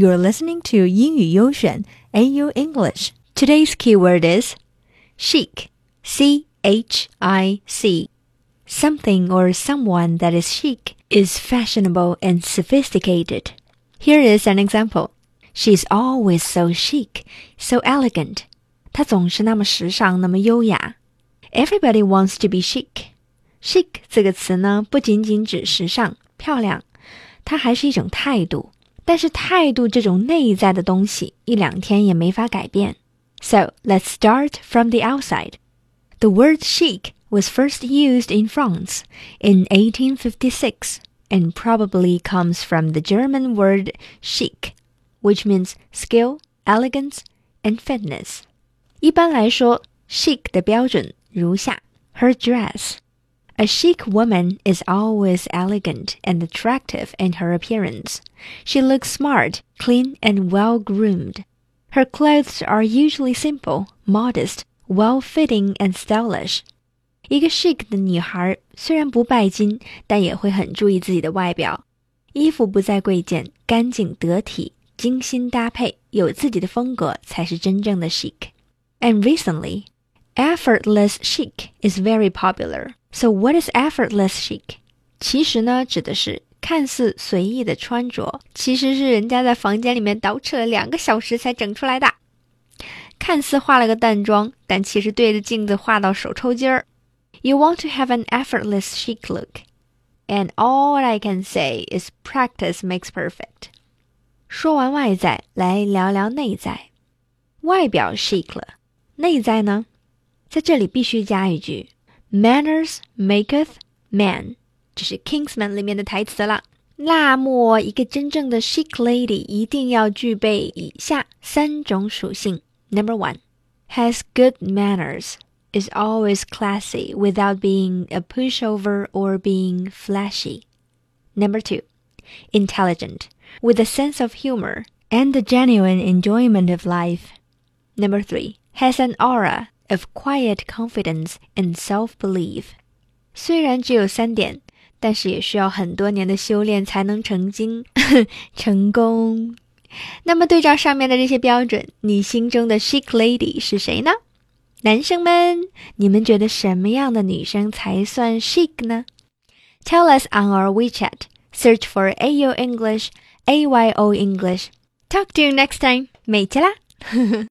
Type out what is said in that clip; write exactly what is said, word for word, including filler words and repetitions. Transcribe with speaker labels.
Speaker 1: You're listening to 英语优选 A U English. Today's keyword is chic, C H I C. Something or someone that is chic is fashionable and sophisticated. Here is an example. She's always so chic, so elegant. 她总是那么时尚，那么优雅。Everybody wants to be chic. Chic 这个词呢，不仅仅指时尚、漂亮，它还是一种态度。但是态度这种内在的东西，一两天也没法改变。So, let's start from the outside. The word chic was first used in France in eighteen fifty-six and probably comes from the German word chic, which means skill, elegance, and fitness. 一般来说 chic 的标准如下 Her dress.A chic woman is always elegant and attractive in her appearance. She looks smart, clean, and well-groomed. Her clothes are usually simple, modest, well-fitting, and stylish. 一个 chic 的女孩虽然不拜金，但也会很注意自己的外表。衣服不再贵贱，干净得体，精心搭配，有自己的风格才是真正的 chic. And recently, effortless chic is very popular.So what is effortless chic? 其实呢，指的是看似随意的穿着，其实是人家在房间里面捯饬了两个小时才整出来的。看似化了个淡妆，但其实对着镜子画到手抽筋儿。You want to have an effortless chic look. And all I can say is practice makes perfect. 说完外在，来聊聊内在。外表 chic 了，内在呢？在这里必须加一句Manners maketh man. 这是 Kingsman 里面的台词了。那么一个真正的 chic lady 一定要具备以下三种属性。Number one, has good manners, is always classy without being a pushover or being flashy. Number two, intelligent, with a sense of humor and the genuine enjoyment of life. Number three, has an aura,of quiet confidence and self-belief. 虽然只有三点，但是也需要很多年的修炼才能成精成功。那么对照上面的这些标准，你心中的 chic lady 是谁呢？男生们，你们觉得什么样的女生才算 chic 呢？ Tell us on our WeChat. Search for A U English, A Y O English. Talk to you next time. 美琪啦